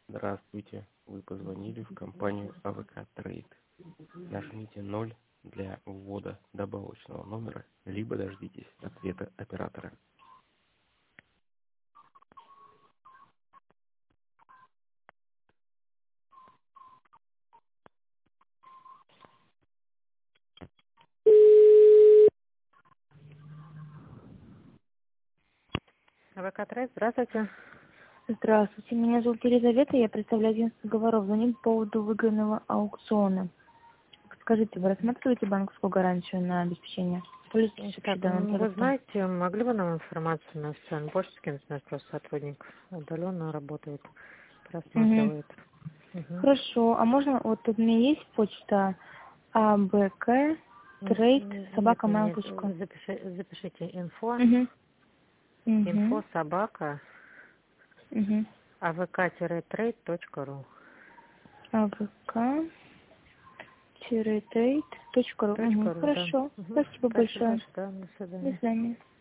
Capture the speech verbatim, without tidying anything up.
Здравствуйте, вы позвонили в компанию А В К Трейд. Нажмите ноль для ввода добавочного номера, либо дождитесь ответа оператора. А В К Трейд, здравствуйте. Здравствуйте, меня зовут Елизавета, я представляю агентство договоров. Звоним по поводу выигранного аукциона. Скажите, вы рассматриваете банковскую гарантию на обеспечение? Пользуетесь вообще Так, данным ну, вы продуктом? знаете, могли бы нам информацию на все почту скинуть? У нас просто сотрудник удаленно работает, Угу. просматривает. Угу. Хорошо, а можно, вот тут у меня есть почта А Б К Трейд Нет, собака нет, mail нет, точка ком. запиши, запишите инфо, Угу. Угу. инфо собака Угу. А В К трейд точка ру. А В К Трейд точка ру. Угу. Точка ру, да. Хорошо, Угу. спасибо Спасибо, большое. что, до До свидания. свидания.